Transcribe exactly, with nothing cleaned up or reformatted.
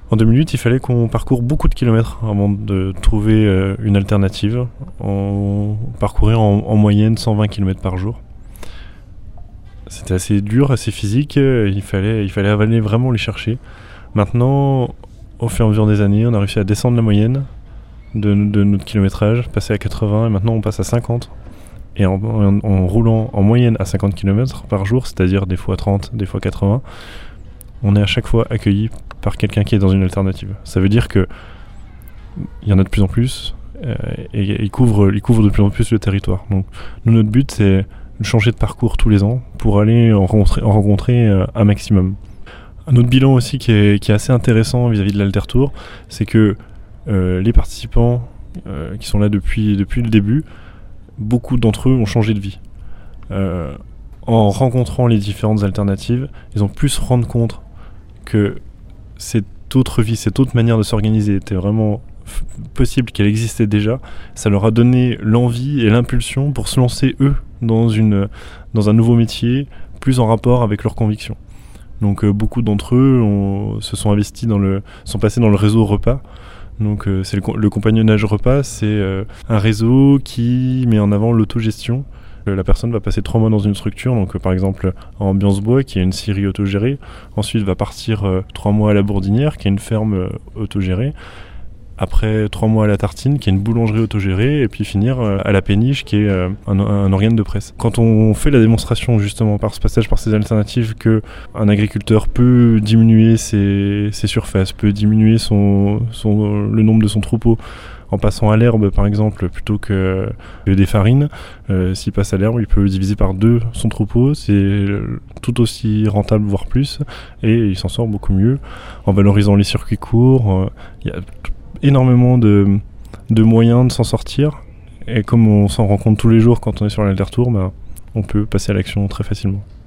En deux mille huit, il fallait qu'on parcourt beaucoup de kilomètres avant de trouver euh, une alternative. On parcourait en, en moyenne cent vingt kilomètres par jour. C'était assez dur, assez physique. Il fallait, il fallait aller vraiment les chercher. Maintenant, au fur et à mesure des années, on a réussi à descendre la moyenne de, de notre kilométrage, passer à quatre-vingts et maintenant on passe à cinquante. Et en, en, en roulant en moyenne à cinquante kilomètres par jour, c'est-à-dire des fois trente, des fois quatre-vingts, on est à chaque fois accueilli par quelqu'un qui est dans une alternative. Ça veut dire que il y en a de plus en plus euh, et ils couvrent, ils couvrent de plus en plus le territoire. Donc nous, notre but, c'est de changer de parcours tous les ans pour aller en rencontrer, en rencontrer euh, un maximum. Un autre bilan aussi qui est, qui est assez intéressant vis-à-vis de l'Altertour, c'est que euh, les participants euh, qui sont là depuis, depuis le début, beaucoup d'entre eux ont changé de vie. Euh, en rencontrant les différentes alternatives, ils ont pu se rendre compte que cette autre vie, cette autre manière de s'organiser était vraiment f- possible, qu'elle existait déjà. Ça leur a donné l'envie et l'impulsion pour se lancer eux dans, une, dans un nouveau métier plus en rapport avec leurs convictions. Donc euh, beaucoup d'entre eux ont, se sont investis dans le, sont passés dans le réseau repas. Donc euh, c'est le, le compagnonnage repas, c'est euh, un réseau qui met en avant l'autogestion. Euh, la personne va passer trois mois dans une structure, donc euh, par exemple à Ambiance Bois, qui est une scierie autogérée. Ensuite va partir euh, trois mois à la Bourdinière, qui est une ferme euh, autogérée. Après trois mois à la Tartine, qui est une boulangerie autogérée, et puis finir euh, à la Péniche, qui est euh, un, un organe de presse. Quand on fait la démonstration justement par ce passage, par ces alternatives, que un agriculteur peut diminuer ses, ses surfaces, peut diminuer son, son, le nombre de son troupeau en passant à l'herbe par exemple, plutôt que, que des farines, euh, s'il passe à l'herbe, il peut diviser par deux son troupeau, c'est tout aussi rentable voire plus, et il s'en sort beaucoup mieux en valorisant les circuits courts. Il euh, y a énormément de, de moyens de s'en sortir, et comme on s'en rend compte tous les jours quand on est sur l'Altertour, bah, on peut passer à l'action très facilement.